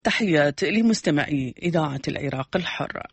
تحيات لمستمعي إذاعة العراق الحر.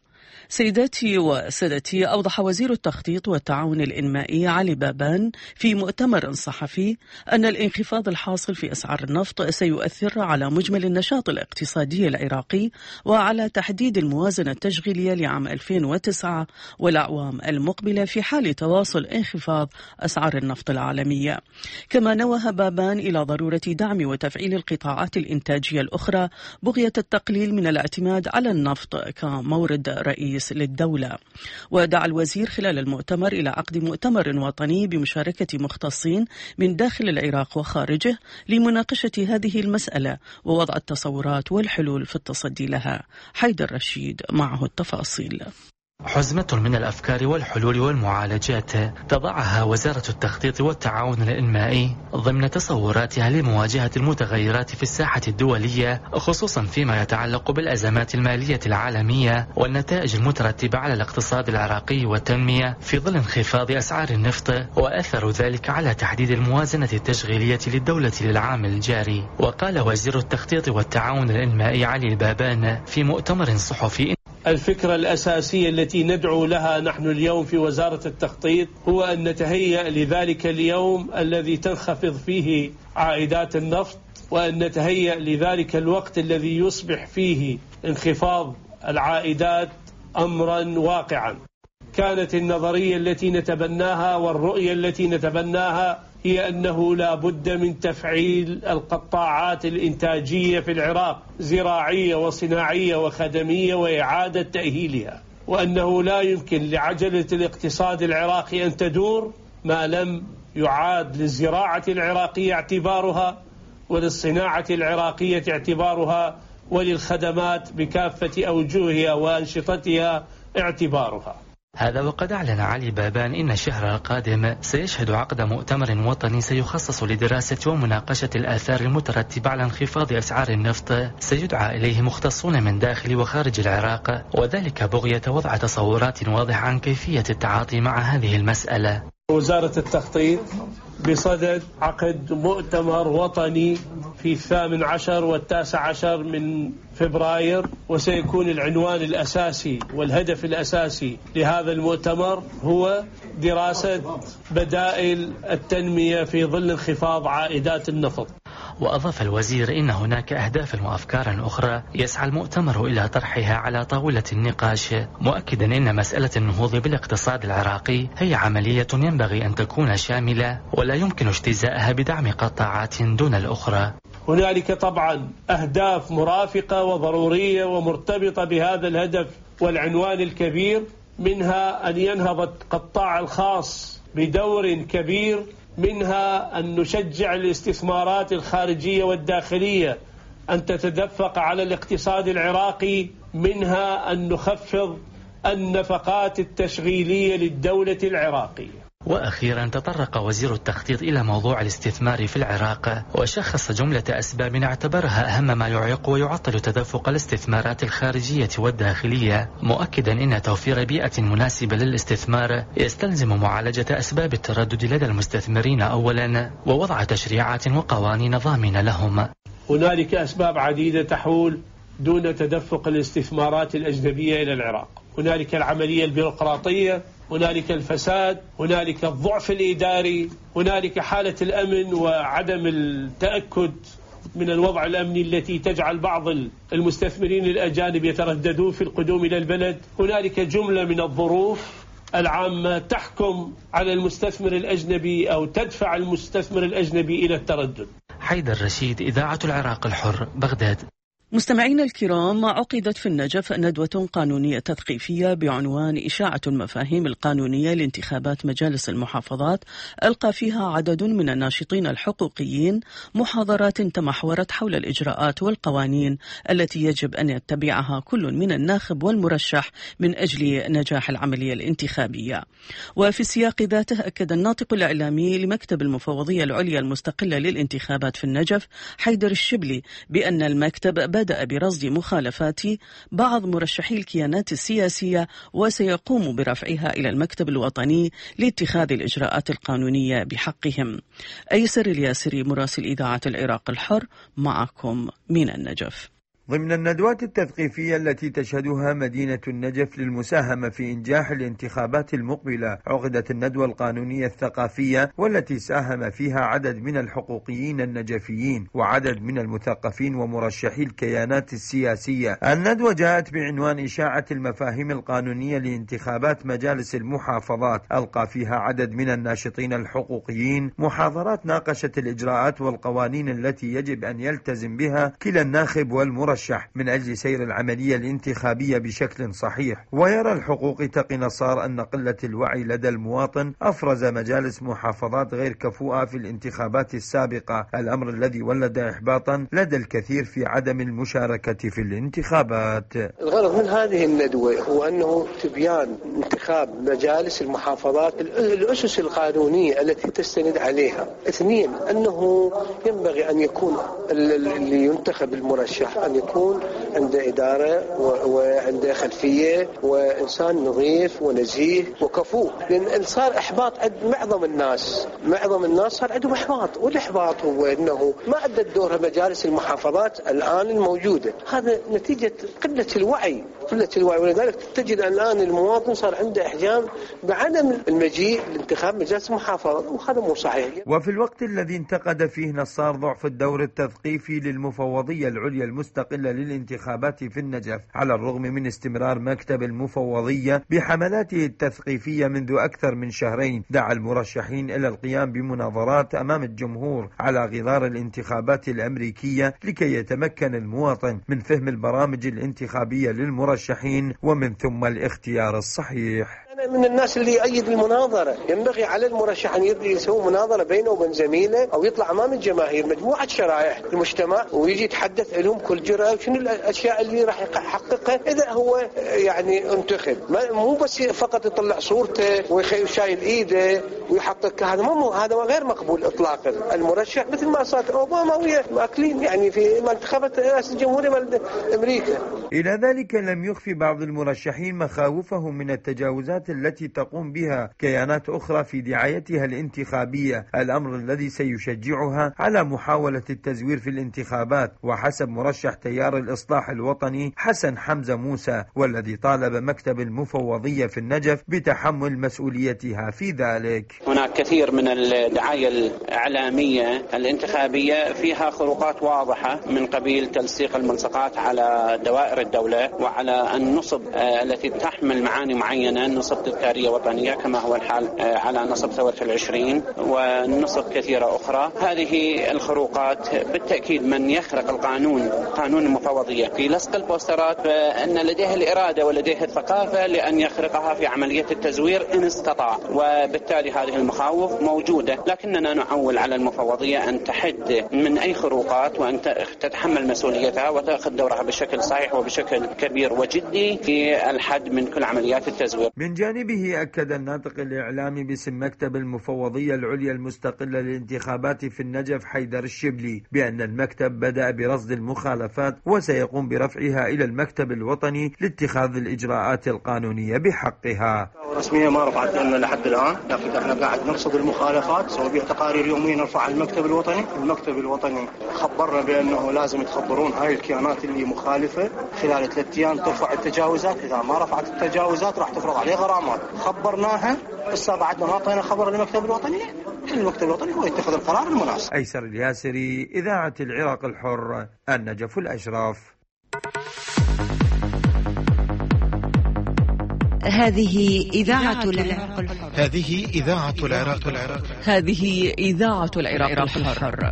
سيداتي وسادتي، أوضح وزير التخطيط والتعاون الإنمائي علي بابان في مؤتمر صحفي أن الانخفاض الحاصل في أسعار النفط سيؤثر على مجمل النشاط الاقتصادي العراقي وعلى تحديد الموازنة التشغيلية لعام 2009 والأعوام المقبلة في حال تواصل انخفاض أسعار النفط العالمية. كما نوه بابان إلى ضرورة دعم وتفعيل القطاعات الإنتاجية الأخرى بغية التقليل من الاعتماد على النفط كمورد رئيس للدولة. ودعا الوزير خلال المؤتمر إلى عقد مؤتمر وطني بمشاركة مختصين من داخل العراق وخارجه لمناقشة هذه المسألة ووضع التصورات والحلول في التصدي لها. حيدر رشيد معه التفاصيل. حزمة من الأفكار والحلول والمعالجات تضعها وزارة التخطيط والتعاون الإنمائي ضمن تصوراتها لمواجهة المتغيرات في الساحة الدولية، خصوصا فيما يتعلق بالأزمات المالية العالمية والنتائج المترتبة على الاقتصاد العراقي والتنمية في ظل انخفاض أسعار النفط وأثر ذلك على تحديد الموازنة التشغيلية للدولة للعام الجاري. وقال وزير التخطيط والتعاون الإنمائي علي البابان في مؤتمر صحفي: الفكرة الأساسية التي ندعو لها نحن اليوم في وزارة التخطيط هو أن نتهيأ لذلك اليوم الذي تنخفض فيه عائدات النفط، وأن نتهيأ لذلك الوقت الذي يصبح فيه انخفاض العائدات أمرا واقعا. كانت النظرية التي نتبناها والرؤية التي نتبناها هي أنه لا بد من تفعيل القطاعات الإنتاجية في العراق، زراعية وصناعية وخدمية، وإعادة تأهيلها، وأنه لا يمكن لعجلة الاقتصاد العراقي أن تدور ما لم يعاد للزراعة العراقية اعتبارها، وللصناعة العراقية اعتبارها، وللخدمات بكافة أوجهها وأنشطتها اعتبارها. هذا وقد أعلن علي بابان إن الشهر القادم سيشهد عقد مؤتمر وطني سيخصص لدراسة ومناقشة الآثار المترتبة على انخفاض أسعار النفط، سيدعى إليه مختصون من داخل وخارج العراق، وذلك بغية وضع تصورات واضحة عن كيفية التعاطي مع هذه المسألة. وزارة التخطيط بصدد عقد مؤتمر وطني في 18 و19 من فبراير، وسيكون العنوان الأساسي والهدف الأساسي لهذا المؤتمر هو دراسة بدائل التنمية في ظل انخفاض عائدات النفط. وأضاف الوزير إن هناك أهداف وأفكار أخرى يسعى المؤتمر إلى طرحها على طاولة النقاش، مؤكدا إن مسألة النهوض بالاقتصاد العراقي هي عملية ينبغي أن تكون شاملة ولا يمكن اجتزاءها بدعم قطاعات دون الأخرى. هنالك طبعا أهداف مرافقة وضرورية ومرتبطة بهذا الهدف والعنوان الكبير، منها أن ينهض القطاع الخاص بدور كبير، منها أن نشجع الاستثمارات الخارجية والداخلية أن تتدفق على الاقتصاد العراقي، منها أن نخفض النفقات التشغيلية للدولة العراقية. وأخيرا تطرق وزير التخطيط إلى موضوع الاستثمار في العراق، وشخص جملة أسباب اعتبرها أهم ما يعيق ويعطل تدفق الاستثمارات الخارجية والداخلية، مؤكدا أن توفير بيئة مناسبة للاستثمار يستلزم معالجة أسباب التردد لدى المستثمرين أولا، ووضع تشريعات وقوانين ضامنة لهم. هنالك أسباب عديدة تحول دون تدفق الاستثمارات الأجنبية إلى العراق. هنالك العملية البيروقراطية، هنالك الفساد، هنالك الضعف الإداري، هنالك حالة الأمن وعدم التأكد من الوضع الأمني التي تجعل بعض المستثمرين الأجانب يترددون في القدوم إلى البلد. هنالك جملة من الظروف العامة تحكم على المستثمر الأجنبي أو تدفع المستثمر الأجنبي إلى التردد. حيدر رشيد، إذاعة العراق الحر، بغداد. مستمعينا الكرام، عقدت في النجف ندوة قانونية تثقيفية بعنوان إشاعة المفاهيم القانونية لانتخابات مجالس المحافظات، ألقى فيها عدد من الناشطين الحقوقيين محاضرات تمحورت حول الإجراءات والقوانين التي يجب أن يتبعها كل من الناخب والمرشح من أجل نجاح العملية الانتخابية. وفي السياق ذاته أكد الناطق الإعلامي لمكتب المفوضية العليا المستقلة للانتخابات في النجف حيدر الشبلي بأن المكتب بدأ برصد مخالفات بعض مرشحي الكيانات السياسية وسيقوم برفعها إلى المكتب الوطني لاتخاذ الإجراءات القانونية بحقهم. أيسر الياسري، مراسل إذاعة العراق الحر، معكم من النجف. ضمن الندوات التثقيفية التي تشهدها مدينة النجف للمساهمة في إنجاح الانتخابات المقبلة، عقدت الندوة القانونية الثقافية والتي ساهم فيها عدد من الحقوقيين النجفيين وعدد من المثقفين ومرشحي الكيانات السياسية. الندوة جاءت بعنوان إشاعة المفاهيم القانونية لانتخابات مجالس المحافظات، ألقى فيها عدد من الناشطين الحقوقيين محاضرات ناقشت الإجراءات والقوانين التي يجب أن يلتزم بها كلا الناخب والمرشح من أجل سير العملية الانتخابية بشكل صحيح. ويرى الحقوقي تقي نصار أن قلة الوعي لدى المواطن أفرز مجالس محافظات غير كفؤة في الانتخابات السابقة، الأمر الذي ولد إحباطا لدى الكثير في عدم المشاركة في الانتخابات. الغرض من هذه الندوة هو أنه تبيان انتخاب مجالس المحافظات الأسس القانونية التي تستند عليها. 2، أنه ينبغي أن يكون اللي ينتخب المرشح أن يكون عنده إدارة وعنده خلفية وإنسان نظيف ونزيه وكفؤ، لأن صار إحباط عند معظم الناس صار عندهم إحباط، والإحباط هو أنه ما أدت دورها مجالس المحافظات الآن الموجودة. هذا نتيجة قلة الوعي، ولذلك تجد الآن المواطن صار عنده إحجام بعدم المجيء لانتخاب مجالس المحافظات، وهذا مو صحيح. وفي الوقت الذي انتقد فيه نصار ضعف الدور التثقيفي للمفوضية العليا المستقلة للانتخابات في النجف، على الرغم من استمرار مكتب المفوضية بحملاته التثقيفية منذ أكثر من شهرين، دعا المرشحين إلى القيام بمناظرات أمام الجمهور على غرار الانتخابات الأمريكية لكي يتمكن المواطن من فهم البرامج الانتخابية للمرشحين ومن ثم الاختيار الصحيح. أنا من الناس اللي يؤيد المناظرة. ينبغي على المرشح أن يسوي مناظرة بينه وبين زميله أو يطلع أمام الجماهير مجموعة شرائح المجتمع ويجي يتحدث لهم كل جرأة وشنو الأشياء اللي راح يحققها إذا هو يعني انتخب. مو بس فقط يطلع صورته ويشايل إيده ويحقق، هذا غير مقبول إطلاقا. المرشح مثل ما صار أوباما ويا ماكلين يعني في انتخابات رئاسة الجمهورية مال أمريكا. إلى ذلك لم يخفي بعض المرشحين مخاوفهم من التجاوزات التي تقوم بها كيانات أخرى في دعايتها الانتخابية، الأمر الذي سيشجعها على محاولة التزوير في الانتخابات. وحسب مرشح تيار الإصلاح الوطني حسن حمزة موسى، والذي طالب مكتب المفوضية في النجف بتحمل مسؤوليتها في ذلك. هناك كثير من الدعاية الإعلامية الانتخابية فيها خروقات واضحة من قبيل تلصيق الملصقات على دوائر الدولة وعلى النصب التي تحمل معاني معينة، نصب تذكارية وطنية كما هو الحال على نصب ثورة 20 ونصب كثيرة أخرى. هذه الخروقات بالتأكيد من يخرق قانون المفوضية في لصق البوسترات فإن لديه الإرادة ولديه الثقافة لأن يخرقها في عملية التزوير إن استطاع، وبالتالي هذه المخاوف موجودة. لكننا نعول على المفوضية أن تحد من أي خروقات وأن تتحمل مسؤوليتها وتأخذ دورها بشكل صحيح وبشكل كبير وجدي في الحد من كل عمليات التزوير. من جانبه أكد الناطق الإعلامي باسم مكتب المفوضية العليا المستقلة للانتخابات في النجف حيدر الشبلي بأن المكتب بدأ برصد المخالفات وسيقوم برفعها إلى المكتب الوطني لاتخاذ الإجراءات القانونية بحقها. رسميا ما رفعت لنا لحد الآن، لكن احنا قاعد نرصد المخالفات، سوي بها تقارير يوميا نرفع المكتب الوطني. المكتب الوطني خبرنا بأنه لازم تخبرون هاي الكيانات اللي مخالفة خلال 3 أيام ترفع التجاوزات، إذا ما رفعت التجاوزات راح تفرض عليه غرامات. خبرناها بس بعدنا ما أعطينا خبر للمكتب الوطني، المكتب الوطني هو يتخذ القرار المناسب. أيسر الياسري، إذاعة العراق الحر، النجف الأشراف. هذه إذاعة العراق الحر. هذه إذاعة العراق الحر. هذه إذاعة العراق الحر.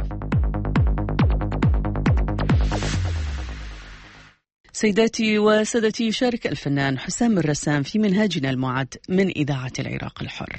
سيداتي وسادتي، شارك الفنان حسام الرسام في منهاجنا المعد من إذاعة العراق الحر.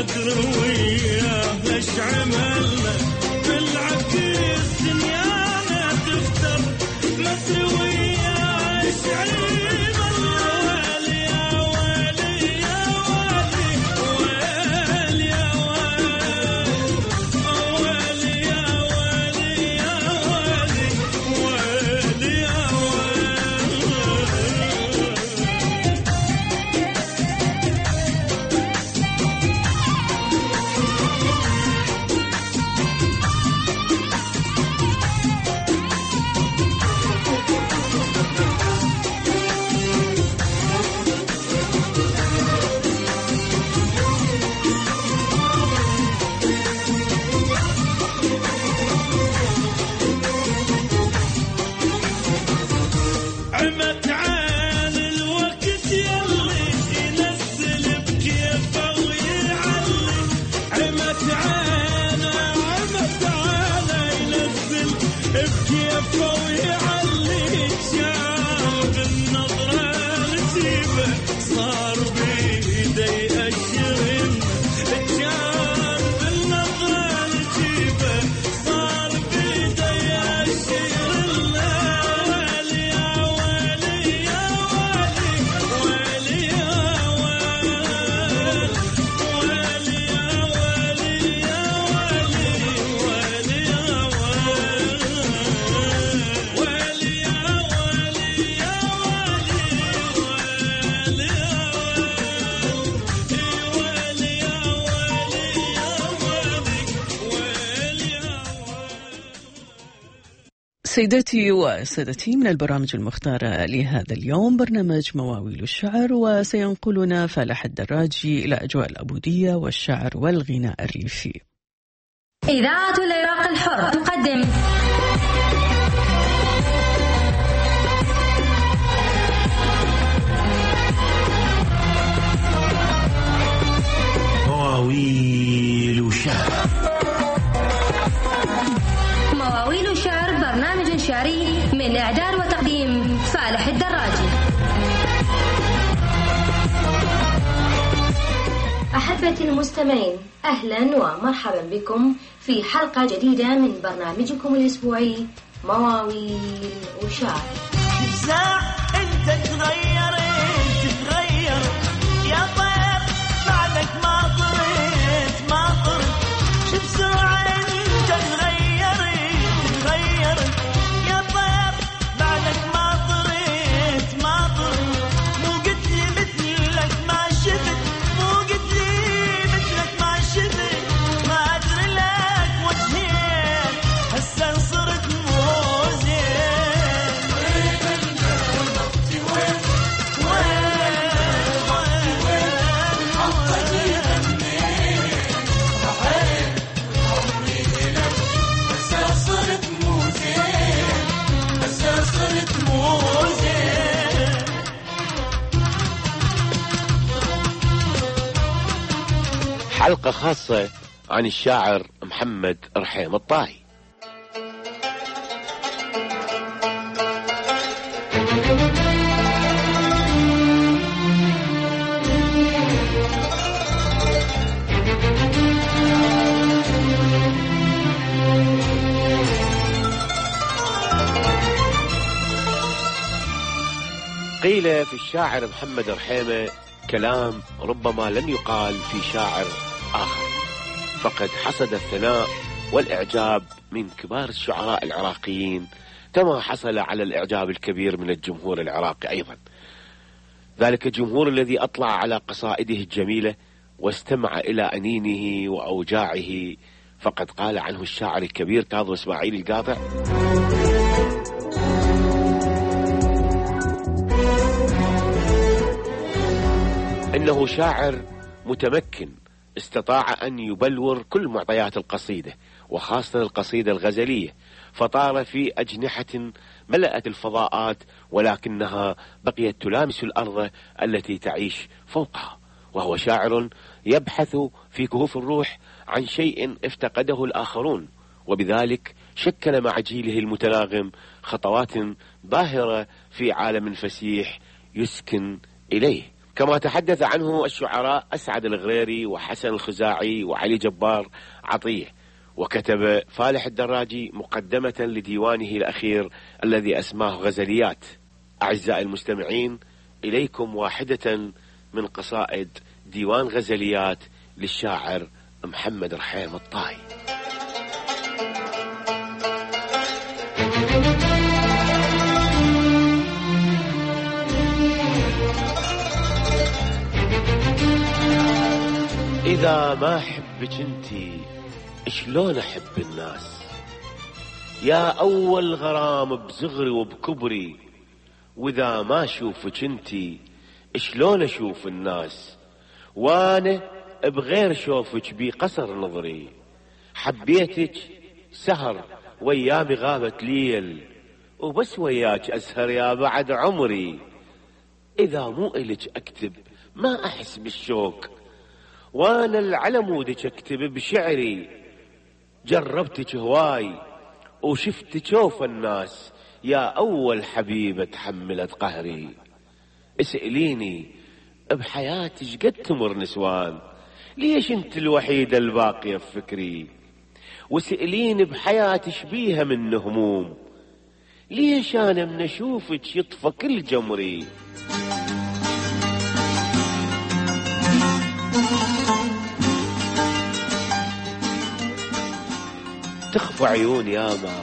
سيداتي وسادتي، من البرامج المختارة لهذا اليوم برنامج مواويل الشعر، وسينقلنا فالح الدراجي إلى أجواء العبودية والشعر والغناء الريفي. إذاعة العراق الحر تقدم مواويل الشعر. مواويل الشعر برنامج شعري من إعداد وتقديم فالح الدراجي. أحبتي المستمعين، أهلا ومرحبا بكم في حلقة جديدة من برنامجكم الأسبوعي مواويل وشعر. انت تغير يا طير بعدك ما طر بسرعة انت تغير يا طير بعدك ما طر مو قلت لي مثلك ما شفت، مو قلت لي مثلك ما شفت، ما ادري لك وجهين هسه صرت موزين. حلقة خاصة عن الشاعر محمد رحيم الطاهي. قيل في الشاعر محمد رحيمة كلام ربما لم يقال في شاعر آخر، فقد حصد الثناء والإعجاب من كبار الشعراء العراقيين، كما حصل على الإعجاب الكبير من الجمهور العراقي أيضا، ذلك الجمهور الذي أطلع على قصائده الجميلة واستمع إلى أنينه وأوجاعه. فقد قال عنه الشاعر الكبير كاظم إسماعيل القاطع: إنه شاعر متمكن استطاع أن يبلور كل معطيات القصيدة، وخاصة القصيدة الغزلية، فطار في أجنحة ملأت الفضاءات ولكنها بقيت تلامس الأرض التي تعيش فوقها. وهو شاعر يبحث في كهوف الروح عن شيء افتقده الآخرون، وبذلك شكل مع جيله المتناغم خطوات ظاهرة في عالم فسيح يسكن إليه. كما تحدث عنه الشعراء أسعد الغريري وحسن الخزاعي وعلي جبار عطيه. وكتب فالح الدراجي مقدمة لديوانه الأخير الذي أسماه غزليات. أعزائي المستمعين، إليكم واحدة من قصائد ديوان غزليات للشاعر محمد رحيم الطاي. إذا ما أحبك انتي شلون أحب الناس؟ يا أول غرام بصغري وبكبري، وإذا ما أشوفك انتي شلون أشوف الناس؟ وأنا بغير شوفك بقصر نظري، حبيتك سهر ويامي غابت ليل، وبس وياك أسهر يا بعد عمري. إذا مو إلك أكتب ما أحس بالشوق، وانا العلمودك اكتب بشعري. جربتك هواي وشفت شوف الناس، يا اول حبيبة تحملت قهري. اسأليني بحياتك قد تمر نسوان، ليش انت الوحيدة الباقية بفكري؟ واسأليني بحياتك بيها من هموم، ليش انا من اشوفك يطفى كل جمري؟ تخفى عيون ياما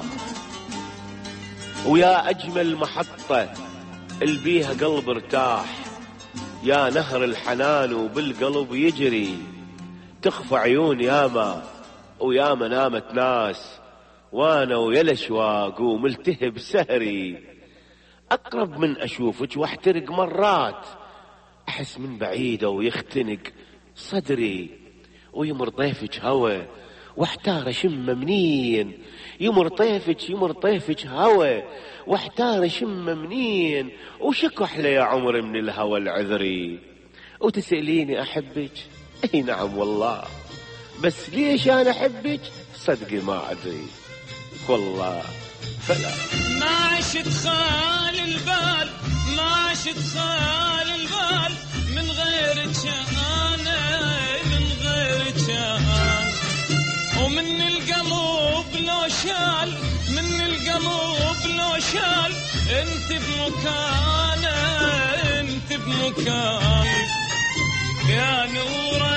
ويا أجمل محطة البيها قلب ارتاح، يا نهر الحنان وبالقلب يجري. تخفى عيون ياما وياما نامت ناس، وانا ويا الاشواق وملتهب سهري. أقرب من أشوفك واحترق مرات، أحس من بعيدة ويختنق صدري. ويمر طيفك هوى واحتار شم منين، يمر طيفك هوى واحتار شم منين. وشكو احلى يا عمري من الهوى العذري. وتسأليني احبك، اي نعم والله، بس ليش انا احبك صدقي ما ادري والله. فلا ما عشت خال البال، ما عشت خال البال من غيرك انا، من غيرك انا. ومن القلب لو شال، من القلب لو شال، انت بمكانه، انت بمكانه. يا نوره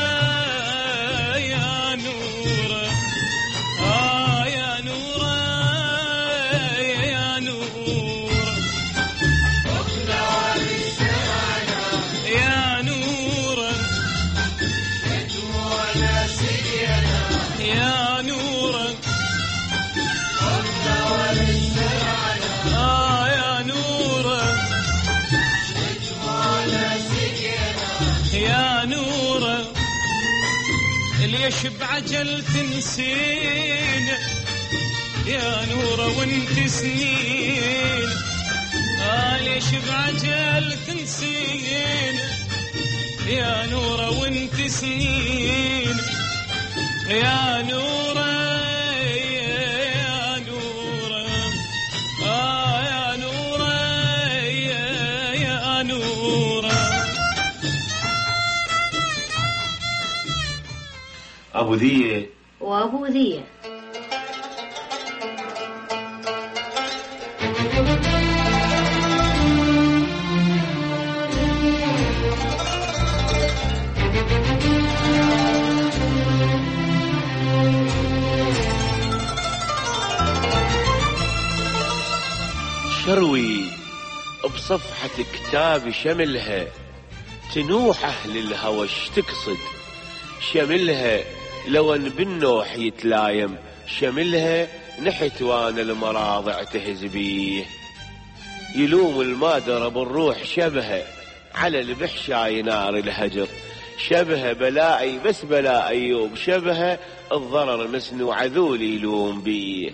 يا نوره، يا نوره يا نوره، يا نوره يا نوره، يا نوره يا نوره. ليش بعجل تنسين يا نوره وانت سنين؟ ليش بعجل تنسين يا نوره وانت سنين؟ يا نوره يا نوره، يا نوره يا نوره. أبو ذية وأبو ذية. شروي بصفحة كتاب شملها، تنوح أهل الهوى تقصد شملها. لو ان بالنوح يتلايم شملها، نحت وانا المراضع تهز بيه. يلوم المادر بالروح شبهه، على البحشاي نار الهجر شبهه. بلائي بس بلاء أيوب شبهه، الضرر مسنو عذولي يلوم بيه.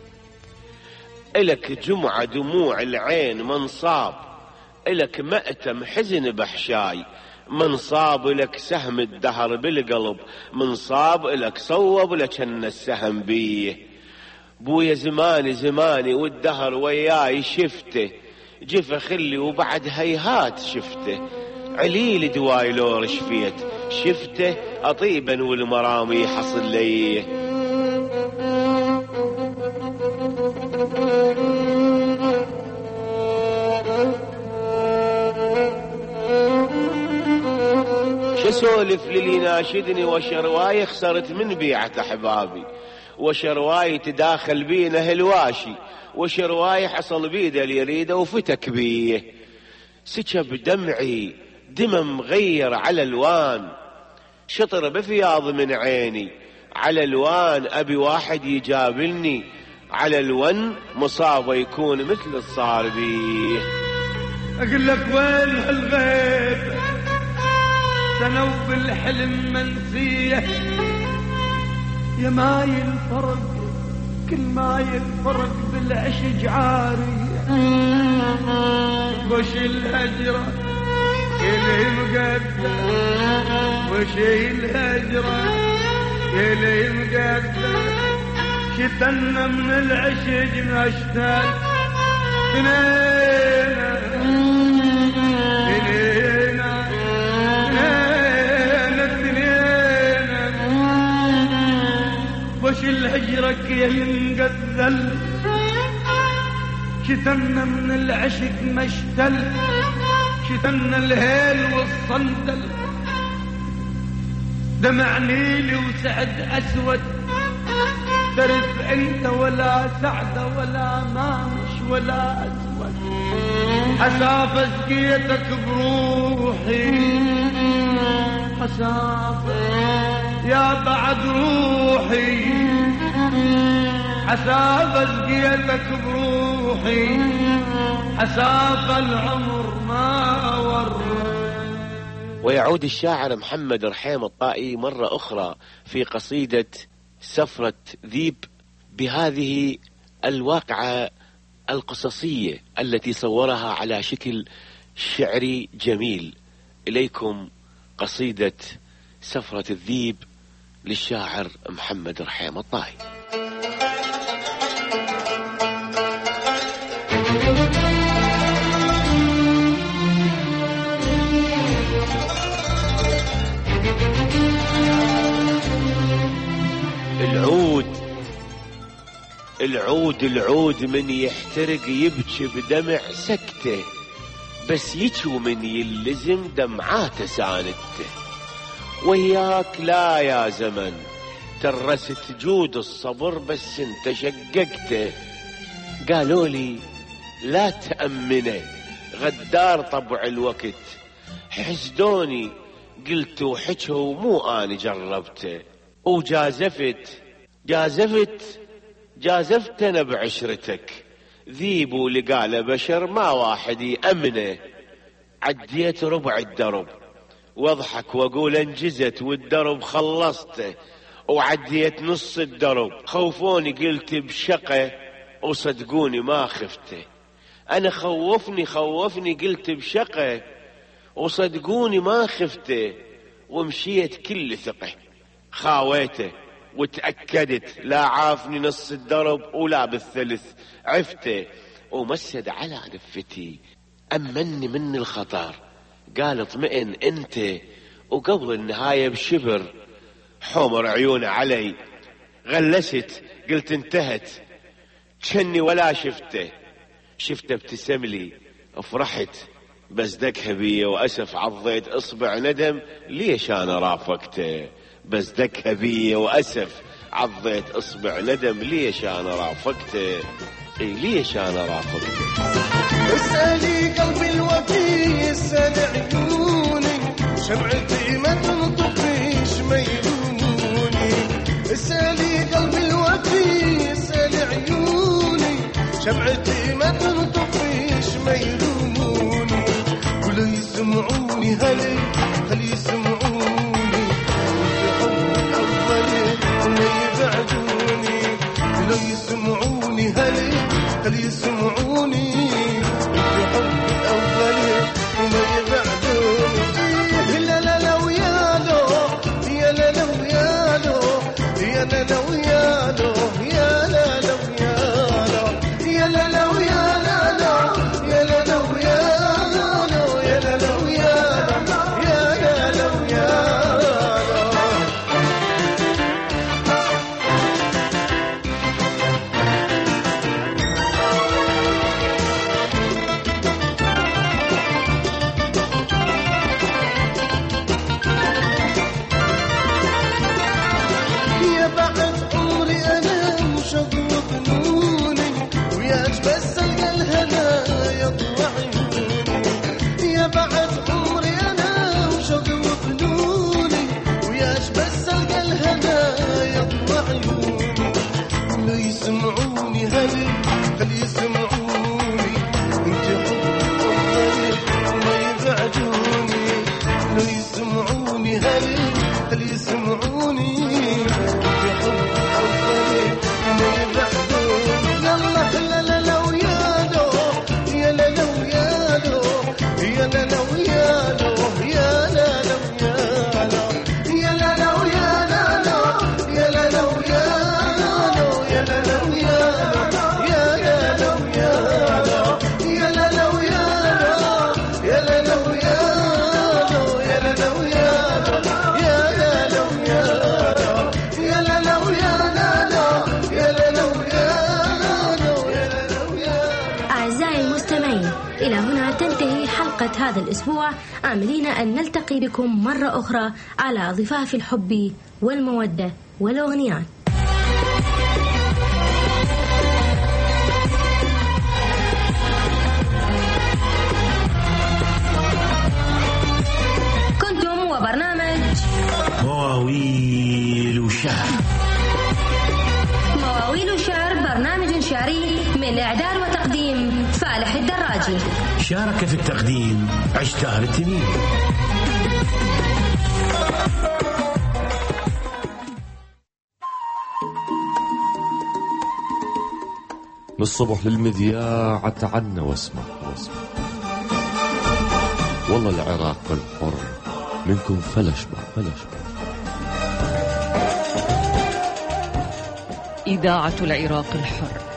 إلك جمعة دموع العين منصاب، إلك مأتم حزن بحشاي منصاب. لك سهم الدهر بالقلب منصاب، لك صوب لكن السهم بيه. بويا زماني زماني والدهر وياي شفته، جف خلي وبعد هيهات شفته. عليل دواي لو رشفيت شفته أطيبا والمرامي حصل لي. شسولف للي ناشدني وشرواي خسرت من بيعة أحبابي، وشرواي تداخل بينا هلواشي، وشرواي حصل بيده اللي يريده وفتك بيه. سكب دمعي دمم غير على الوان، شطر بفياض من عيني على الوان، أبي واحد يجابلني على الون مصابه يكون مثل الصار بيه. أقول لك وين هالغيب سنو بالحلم منسيه، يا ما ينفرق كل ما ينفرق بالعشق عاري، وش الهجرة اللي مقدر، وش الهجرة اللي مقدر، شتنا من العشق مشتاق بنينا بنينا وش الهجرك يا ينقذل، شتنا من العشق مشتل، شتنا الهيل والصندل، دمع نيلي وسعد أسود، ترف انت ولا سعد ولا مامش ولا أسود، حسافة سقيتك بروحي، حسافة يا بعد روحي، حسافة سقيتك بروحي، حسافة العمر ما ور. ويعود الشاعر محمد رحيم الطائي مرة أخرى في قصيدة سفرة ذيب بهذه الواقعة القصصية التي صورها على شكل شعري جميل. إليكم قصيدة سفرة الذيب للشاعر محمد رحيم الطائي. العود من يحترق يبكي بدمع سكته، بس يجو من يلزم دمعاته ساندته، وياك لا يا زمن ترست جود الصبر بس انت شققته. قالوا لي لا تأمنه غدار طبع الوقت، حسدوني قلت وحكوا مو أنا جربته، جازفت أنا بعشرتك، ذيب ولقال بشر ما واحد يأمنه. عديت ربع الدرب واضحك واقول انجزت والدرب خلصته، وعديت نص الدرب خوفوني قلت بشقه وصدقوني ما خفته. انا خوفني قلت بشقه وصدقوني ما خفته، ومشيت كل ثقه خاويته وتأكدت لا عافني نص الدرب ولا بالثلث عفته. ومسد على لفتي أمني مني الخطر، قال اطمئن انت، وقبل النهاية بشبر حمر عيونه علي غلست قلت انتهت، كني ولا شفته ابتسم لي فرحت، بس دكها بي وأسف عضيت اصبع ندم ليش انا رافقته، بس دكها بي وأسف عضيت اصبع ندم ليش انا رافقته، ليش انا رافقته. اسألي قلبي الوفي اسأل عيوني، شمعتي ما تنطفيش ما يلوموني. اسألي قلبي الوفي اسأل عيوني، شمعتي ما تنطفيش ما يلوموني. ولا يسمعوني هلي خلي يسمعوني، وفي حب الأول وما يبعدوني. ولا يسمعوني هلي خلي يسمعوني، وفي حب الأول وما يبعدوني. لا لا لا ويا لو يا لا لا ويا لو يا لا لا ويا لو يا لا لا ويا لو يا لا لا ويا لا لا يا لا لا ويا لو يا لا لا ويا لو بعد عمري أنا وشوقي وفنوني وياش بس ألقى الهدايا بعيوني لا يسمعوني هلي خلي يسمعوني انت حب أفضلي وما يبعدوني لا يسمعوني هلي خلي يسمعوني انت حب أفضلي وما يبعدوني يلا لا لا ويا لو يا لا لا ويا لو يا لا لا ويا لو يا لا لا ويا لو يا لا لا ويا لو يا لا لا ويا لو يا لا لا ويا لو يا لا لا ويا لو يا لا لا ويا لو يا لا لا ويا لو يا لا لا ويا لو يا لا لا ويا لو يا لا لا ويا لو يا لا لا ويا لو يا لا لا ويا أعزائي المستمعين، إلى هنا تنتهي حلقة هذا الأسبوع، آملين أن نلتقي بكم مرة أخرى على ضفاف الحب والمودة والأغنيات. كنتم وبرنامج مواويل وشعر. مواويل وشعر، برنامج شعري من إعداد وتقديم فالح الدراجي. شارك في التقديم عشتار التنين. من الصبح للمذياع تعنا واسمع والله العراق الحر منكم فلش بع. إذاعة العراق الحر.